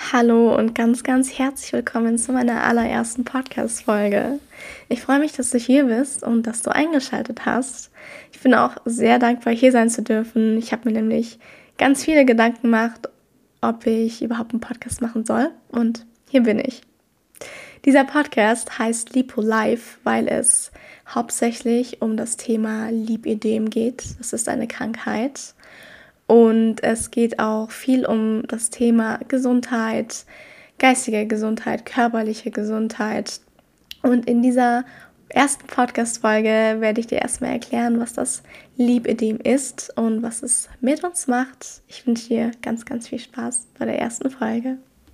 Hallo und ganz, ganz herzlich willkommen zu meiner allerersten Podcast-Folge. Ich freue mich, dass du hier bist und dass du eingeschaltet hast. Ich bin auch sehr dankbar, hier sein zu dürfen. Ich habe mir nämlich ganz viele Gedanken gemacht, ob ich überhaupt einen Podcast machen soll. Und hier bin ich. Dieser Podcast heißt Lipo Life, weil es hauptsächlich um das Thema Lipödem geht. Das ist eine Krankheit. Und es geht auch viel um das Thema Gesundheit, geistige Gesundheit, körperliche Gesundheit. Und in dieser ersten Podcast-Folge werde ich dir erstmal erklären, was das Lipödem ist und was es mit uns macht. Ich wünsche dir ganz, ganz viel Spaß bei der ersten Folge.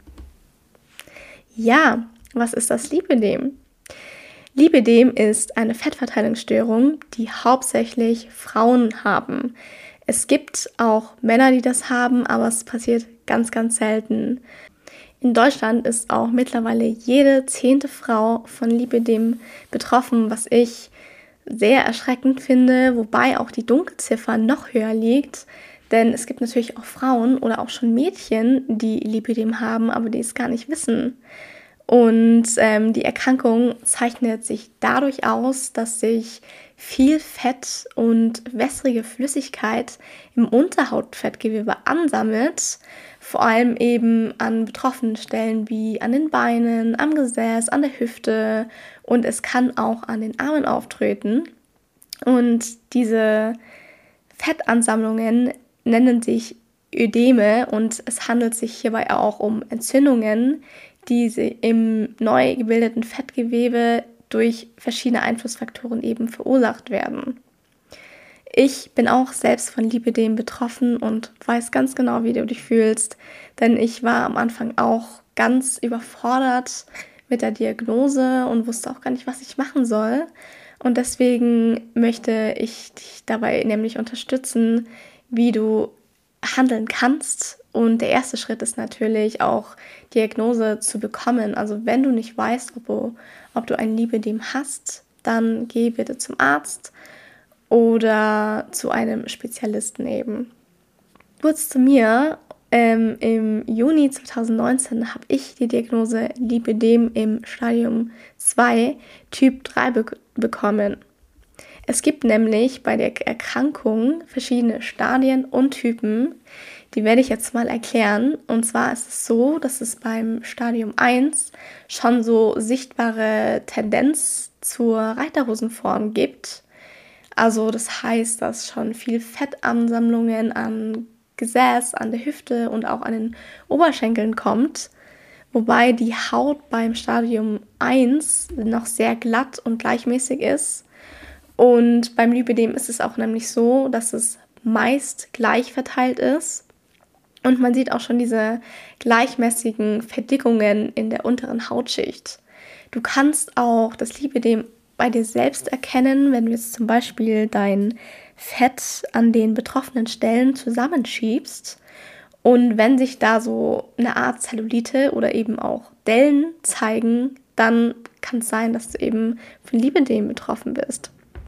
Ja, was ist das Lipödem? Lipödem ist eine Fettverteilungsstörung, die hauptsächlich Frauen haben. Es gibt auch Männer, die das haben, aber es passiert ganz, ganz selten. In Deutschland ist auch mittlerweile jede 10. Frau von Lipödem betroffen, was ich sehr erschreckend finde, wobei auch die Dunkelziffer noch höher liegt. Denn es gibt natürlich auch Frauen oder auch schon Mädchen, die Lipödem haben, aber die es gar nicht wissen. Und die Erkrankung zeichnet sich dadurch aus, dass sich viel Fett und wässrige Flüssigkeit im Unterhautfettgewebe ansammelt, vor allem eben an betroffenen Stellen wie an den Beinen, am Gesäß, an der Hüfte, und es kann auch an den Armen auftreten. Und diese Fettansammlungen nennen sich Ödeme und es handelt sich hierbei auch um Entzündungen, die im neu gebildeten Fettgewebe durch verschiedene Einflussfaktoren eben verursacht werden. Ich bin auch selbst von Lipödem betroffen und weiß ganz genau, wie du dich fühlst, denn ich war am Anfang auch ganz überfordert mit der Diagnose und wusste auch gar nicht, was ich machen soll. Und deswegen möchte ich dich dabei nämlich unterstützen, wie du handeln kannst. Und der erste Schritt ist natürlich auch, Diagnose zu bekommen. Also wenn du nicht weißt, ob du ein Lipödem hast, dann geh bitte zum Arzt oder zu einem Spezialisten eben. Kurz zu mir. Im Juni 2019 habe ich die Diagnose Lipödem im Stadium 2 Typ 3 bekommen. Es gibt nämlich bei der Erkrankung verschiedene Stadien und Typen. Die werde ich jetzt mal erklären. Und zwar ist es so, dass es beim Stadium 1 schon so sichtbare Tendenz zur Reiterhosenform gibt. Also das heißt, dass schon viel Fettansammlungen am Gesäß, an der Hüfte und auch an den Oberschenkeln kommt. Wobei die Haut beim Stadium 1 noch sehr glatt und gleichmäßig ist. Und beim Lipödem ist es auch nämlich so, dass es meist gleich verteilt ist. Und man sieht auch schon diese gleichmäßigen Verdickungen in der unteren Hautschicht. Du kannst auch das Lipödem bei dir selbst erkennen, wenn du jetzt zum Beispiel dein Fett an den betroffenen Stellen zusammenschiebst. Und wenn sich da so eine Art Zellulite oder eben auch Dellen zeigen, dann kann es sein, dass du eben von Lipödem betroffen bist.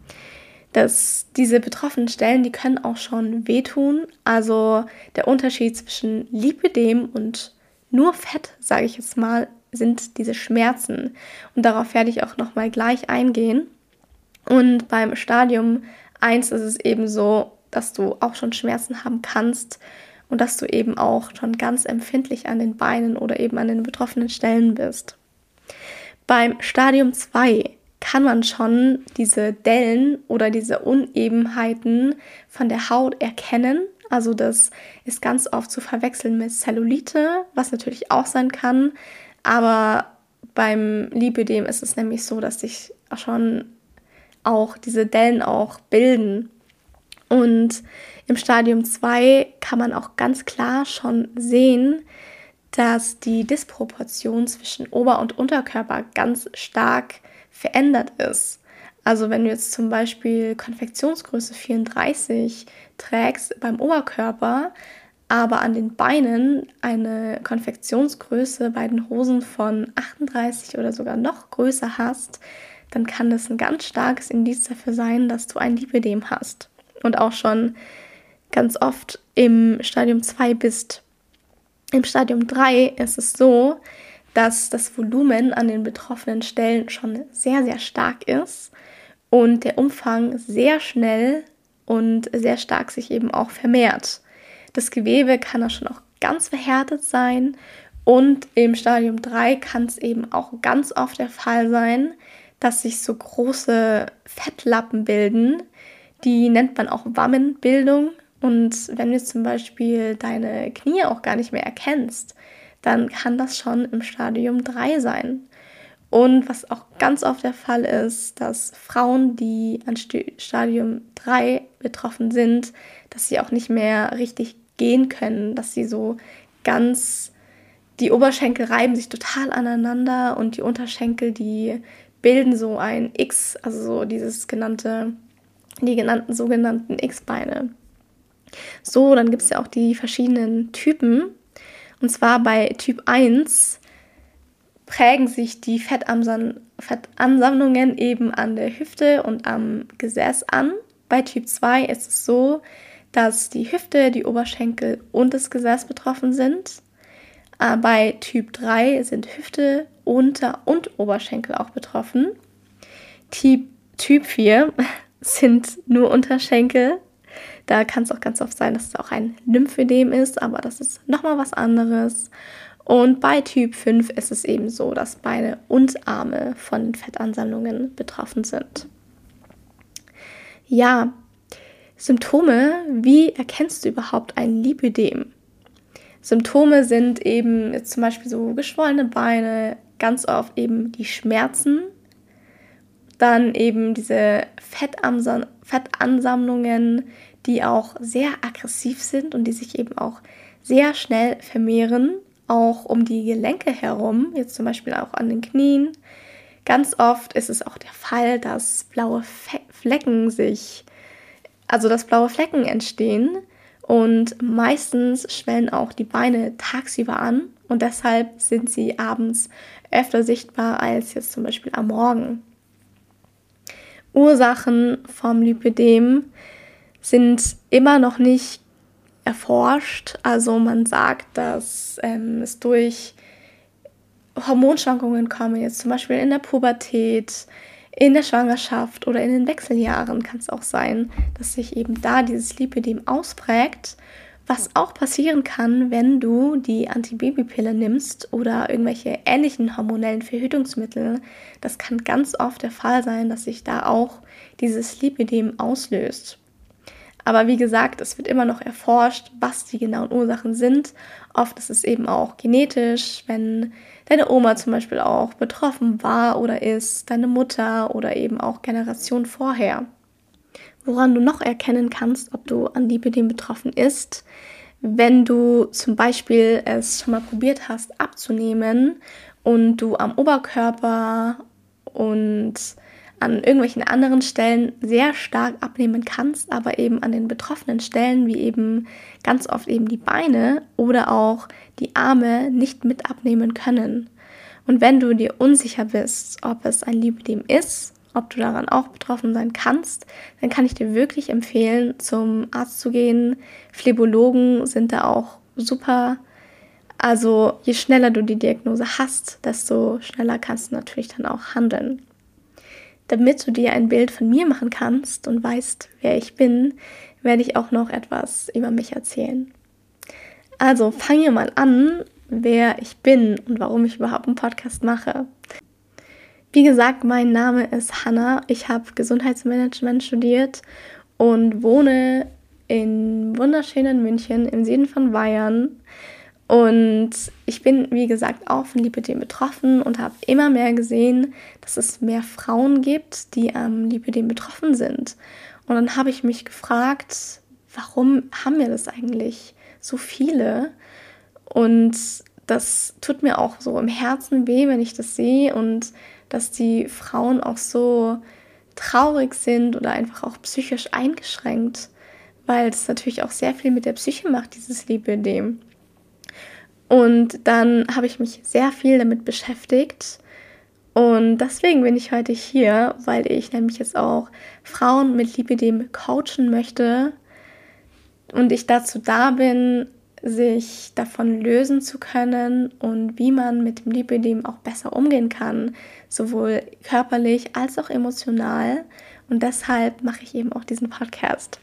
Diese betroffenen Stellen, die können auch schon wehtun. Also der Unterschied zwischen Lipödem und nur Fett, sage ich jetzt mal, sind diese Schmerzen. Und darauf werde ich auch nochmal gleich eingehen. Und beim Stadium 1 ist es eben so, dass du auch schon Schmerzen haben kannst und dass du eben auch schon ganz empfindlich an den Beinen oder eben an den betroffenen Stellen bist. Beim Stadium 2 kann man schon diese Dellen oder diese Unebenheiten von der Haut erkennen. Also das ist ganz oft zu verwechseln mit Zellulite, was natürlich auch sein kann. Aber beim Lipödem ist es nämlich so, dass sich schon auch diese Dellen auch bilden. Und im Stadium 2 kann man auch ganz klar schon sehen, dass die Disproportion zwischen Ober- und Unterkörper ganz stark verändert ist. Also wenn du jetzt zum Beispiel Konfektionsgröße 34 trägst beim Oberkörper, aber an den Beinen eine Konfektionsgröße bei den Hosen von 38 oder sogar noch größer hast, dann kann das ein ganz starkes Indiz dafür sein, dass du ein Lipödem hast und auch schon ganz oft im Stadium 2 bist. Im Stadium 3 ist es so, dass das Volumen an den betroffenen Stellen schon sehr, sehr stark ist und der Umfang sehr schnell und sehr stark sich eben auch vermehrt. Das Gewebe kann da schon auch ganz verhärtet sein und im Stadium 3 kann es eben auch ganz oft der Fall sein, dass sich so große Fettlappen bilden. Die nennt man auch Wammenbildung. Und wenn du zum Beispiel deine Knie auch gar nicht mehr erkennst, dann kann das schon im Stadium 3 sein. Und was auch ganz oft der Fall ist, dass Frauen, die an Stadium 3 betroffen sind, dass sie auch nicht mehr richtig gehen können, dass sie so ganz, die Oberschenkel reiben sich total aneinander und die Unterschenkel, die bilden so ein X, also so die genannten sogenannten X-Beine. So, dann gibt es ja auch die verschiedenen Typen. Und zwar bei Typ 1 prägen sich die Fettansammlungen eben an der Hüfte und am Gesäß an. Bei Typ 2 ist es so, dass die Hüfte, die Oberschenkel und das Gesäß betroffen sind. Bei Typ 3 sind Hüfte, Unter- und Oberschenkel auch betroffen. Typ 4 sind nur Unterschenkel. Da kann es auch ganz oft sein, dass es auch ein Lymphödem ist, aber das ist nochmal was anderes. Und bei Typ 5 ist es eben so, dass Beine und Arme von den Fettansammlungen betroffen sind. Ja, Symptome, wie erkennst du überhaupt ein Lipödem? Symptome sind eben jetzt zum Beispiel so geschwollene Beine, ganz oft eben die Schmerzen, dann eben diese Fettansammlungen, die auch sehr aggressiv sind und die sich eben auch sehr schnell vermehren, auch um die Gelenke herum, jetzt zum Beispiel auch an den Knien. Ganz oft ist es auch der Fall, dass blaue Flecken entstehen und meistens schwellen auch die Beine tagsüber an und deshalb sind sie abends öfter sichtbar als jetzt zum Beispiel am Morgen. Ursachen vom Lipödem sind immer noch nicht erforscht. Also man sagt, dass es durch Hormonschwankungen kommen, jetzt zum Beispiel in der Pubertät, in der Schwangerschaft oder in den Wechseljahren kann es auch sein, dass sich eben da dieses Lipödem ausprägt. Was auch passieren kann, wenn du die Antibabypille nimmst oder irgendwelche ähnlichen hormonellen Verhütungsmittel. Das kann ganz oft der Fall sein, dass sich da auch dieses Lipödem auslöst. Aber wie gesagt, es wird immer noch erforscht, was die genauen Ursachen sind. Oft ist es eben auch genetisch, wenn deine Oma zum Beispiel auch betroffen war oder ist, deine Mutter oder eben auch Generationen vorher. Woran du noch erkennen kannst, ob du an Lipödem betroffen bist, wenn du zum Beispiel es schon mal probiert hast abzunehmen und du am Oberkörper und an irgendwelchen anderen Stellen sehr stark abnehmen kannst, aber eben an den betroffenen Stellen, wie eben ganz oft eben die Beine oder auch die Arme nicht mit abnehmen können. Und wenn du dir unsicher bist, ob es ein Lipödem ist, ob du daran auch betroffen sein kannst, dann kann ich dir wirklich empfehlen, zum Arzt zu gehen. Phlebologen sind da auch super. Also je schneller du die Diagnose hast, desto schneller kannst du natürlich dann auch handeln. Damit du dir ein Bild von mir machen kannst und weißt, wer ich bin, werde ich auch noch etwas über mich erzählen. Also fangen wir mal an, wer ich bin und warum ich überhaupt einen Podcast mache. Wie gesagt, mein Name ist Hannah. Ich habe Gesundheitsmanagement studiert und wohne in wunderschönen München im Süden von Bayern. Und ich bin, wie gesagt, auch von Lipödem betroffen und habe immer mehr gesehen, dass es mehr Frauen gibt, die am Lipödem betroffen sind. Und dann habe ich mich gefragt, warum haben wir das eigentlich so viele? Und das tut mir auch so im Herzen weh, wenn ich das sehe und dass die Frauen auch so traurig sind oder einfach auch psychisch eingeschränkt, weil das natürlich auch sehr viel mit der Psyche macht, dieses Lipödem. Und dann habe ich mich sehr viel damit beschäftigt und deswegen bin ich heute hier, weil ich nämlich jetzt auch Frauen mit Lipödem coachen möchte und ich dazu da bin, sich davon lösen zu können und wie man mit dem Lipödem auch besser umgehen kann, sowohl körperlich als auch emotional. Und deshalb mache ich eben auch diesen Podcast.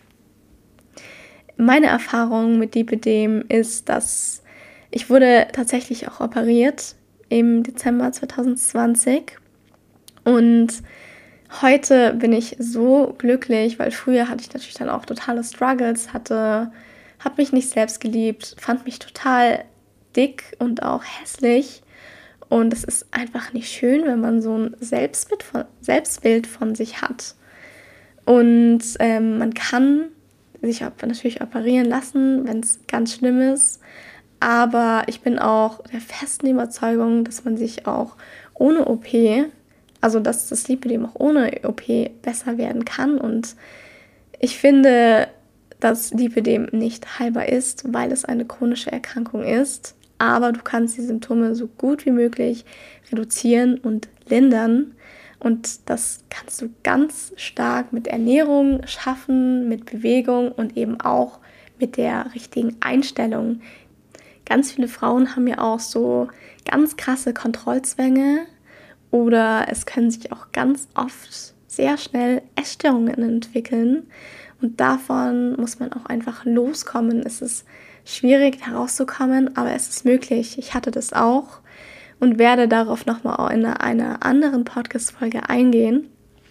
Meine Erfahrung mit Lipödem ist, dass ich wurde tatsächlich auch operiert im Dezember 2020 und heute bin ich so glücklich, weil früher hatte ich natürlich dann auch totale Struggles, habe mich nicht selbst geliebt, fand mich total dick und auch hässlich. Und es ist einfach nicht schön, wenn man so ein Selbstbild von sich hat. Und man kann sich natürlich operieren lassen, wenn es ganz schlimm ist. Aber ich bin auch der festen Überzeugung, dass man sich auch ohne OP, also dass das Lipödem auch ohne OP besser werden kann. Und ich finde, dass Lipödem nicht heilbar ist, weil es eine chronische Erkrankung ist. Aber du kannst die Symptome so gut wie möglich reduzieren und lindern. Und das kannst du ganz stark mit Ernährung schaffen, mit Bewegung und eben auch mit der richtigen Einstellung. Ganz viele Frauen haben ja auch so ganz krasse Kontrollzwänge oder es können sich auch ganz oft sehr schnell Essstörungen entwickeln und davon muss man auch einfach loskommen. Es ist schwierig herauszukommen, aber es ist möglich. Ich hatte das auch und werde darauf nochmal in einer anderen Podcast-Folge eingehen.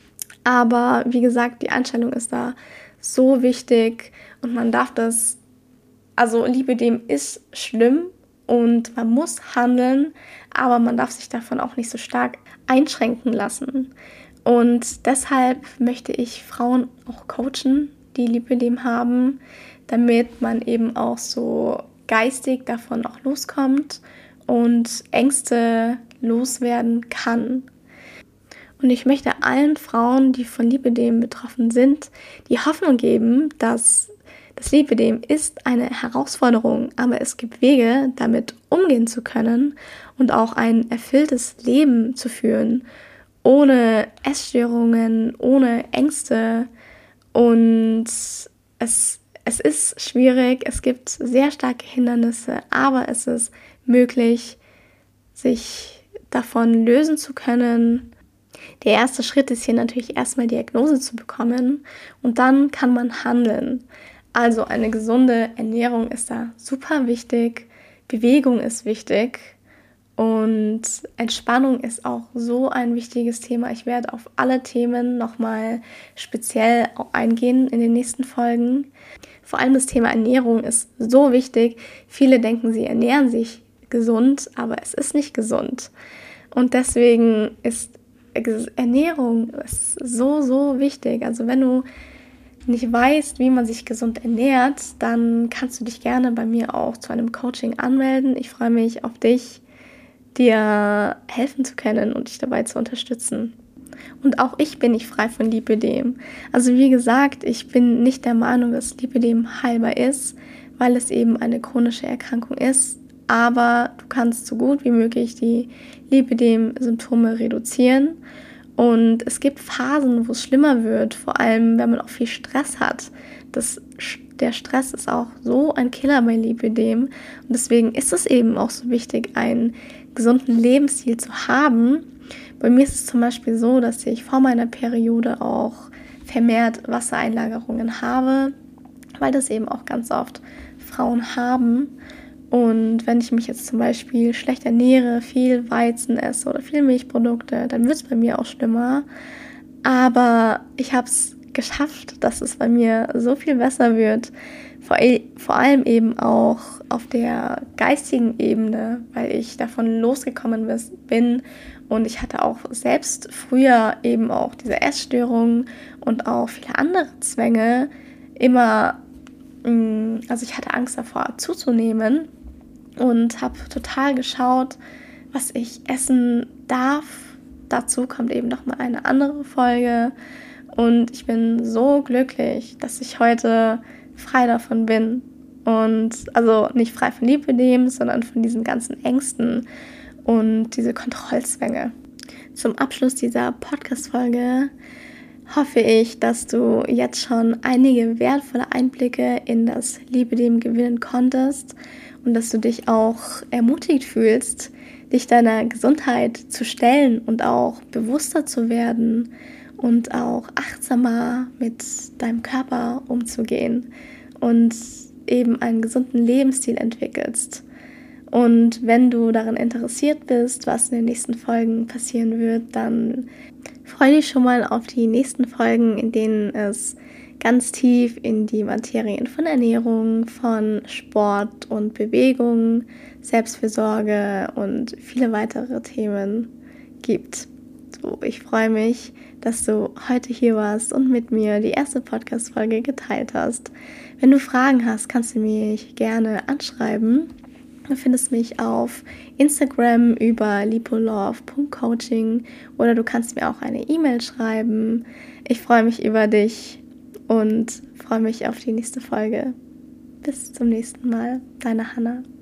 Aber wie gesagt, die Einstellung ist da so wichtig und man darf das, also Lipödem ist schlimm und man muss handeln, aber man darf sich davon auch nicht so stark einschränken lassen. Und deshalb möchte ich Frauen auch coachen, die Lipödem haben, damit man eben auch so geistig davon auch loskommt und Ängste loswerden kann. Und ich möchte allen Frauen, die von Lipödem betroffen sind, die Hoffnung geben, dass das Lipödem ist eine Herausforderung, aber es gibt Wege, damit umgehen zu können und auch ein erfülltes Leben zu führen, ohne Essstörungen, ohne Ängste. Und es ist schwierig, es gibt sehr starke Hindernisse, aber es ist möglich, sich davon lösen zu können. Der erste Schritt ist hier natürlich erstmal Diagnose zu bekommen und dann kann man handeln. Also eine gesunde Ernährung ist da super wichtig, Bewegung ist wichtig und Entspannung ist auch so ein wichtiges Thema. Ich werde auf alle Themen nochmal speziell eingehen in den nächsten Folgen. Vor allem das Thema Ernährung ist so wichtig. Viele denken, sie ernähren sich gesund, aber es ist nicht gesund. Und deswegen ist Ernährung so wichtig. Also wenn du nicht weißt, wie man sich gesund ernährt, dann kannst du dich gerne bei mir auch zu einem Coaching anmelden. Ich freue mich auf dich, dir helfen zu können und dich dabei zu unterstützen. Und auch ich bin nicht frei von Lipödem. Also wie gesagt, ich bin nicht der Meinung, dass Lipödem heilbar ist, weil es eben eine chronische Erkrankung ist. Aber du kannst so gut wie möglich die Lipödem-Symptome reduzieren. Und es gibt Phasen, wo es schlimmer wird, vor allem wenn man auch viel Stress hat. Der Stress ist auch so ein Killer bei Lipödem. Und deswegen ist es eben auch so wichtig, einen gesunden Lebensstil zu haben. Bei mir ist es zum Beispiel so, dass ich vor meiner Periode auch vermehrt Wassereinlagerungen habe, weil das eben auch ganz oft Frauen haben. Und wenn ich mich jetzt zum Beispiel schlecht ernähre, viel Weizen esse oder viel Milchprodukte, dann wird es bei mir auch schlimmer. Aber ich habe es geschafft, dass es bei mir so viel besser wird. Vor allem eben auch auf der geistigen Ebene, weil ich davon losgekommen bin. Und ich hatte auch selbst früher eben auch diese Essstörungen und auch viele andere Zwänge immer, also ich hatte Angst davor zuzunehmen. Und habe total geschaut, was ich essen darf. Dazu kommt eben nochmal eine andere Folge. Und ich bin so glücklich, dass ich heute frei davon bin. Und also nicht frei von Lipödem, sondern von diesen ganzen Ängsten und diese Kontrollzwänge. Zum Abschluss dieser Podcast-Folge hoffe ich, dass du jetzt schon einige wertvolle Einblicke in das Lipödem gewinnen konntest und dass du dich auch ermutigt fühlst, dich deiner Gesundheit zu stellen und auch bewusster zu werden und auch achtsamer mit deinem Körper umzugehen und eben einen gesunden Lebensstil entwickelst. Und wenn du daran interessiert bist, was in den nächsten Folgen passieren wird, dann freue dich schon mal auf die nächsten Folgen, in denen es ganz tief in die Materien von Ernährung, von Sport und Bewegung, Selbstfürsorge und viele weitere Themen gibt. So, ich freue mich, dass du heute hier warst und mit mir die erste Podcast-Folge geteilt hast. Wenn du Fragen hast, kannst du mich gerne anschreiben. Du findest mich auf Instagram über lipolove.coaching oder du kannst mir auch eine E-Mail schreiben. Ich freue mich über dich und freue mich auf die nächste Folge. Bis zum nächsten Mal, deine Hannah.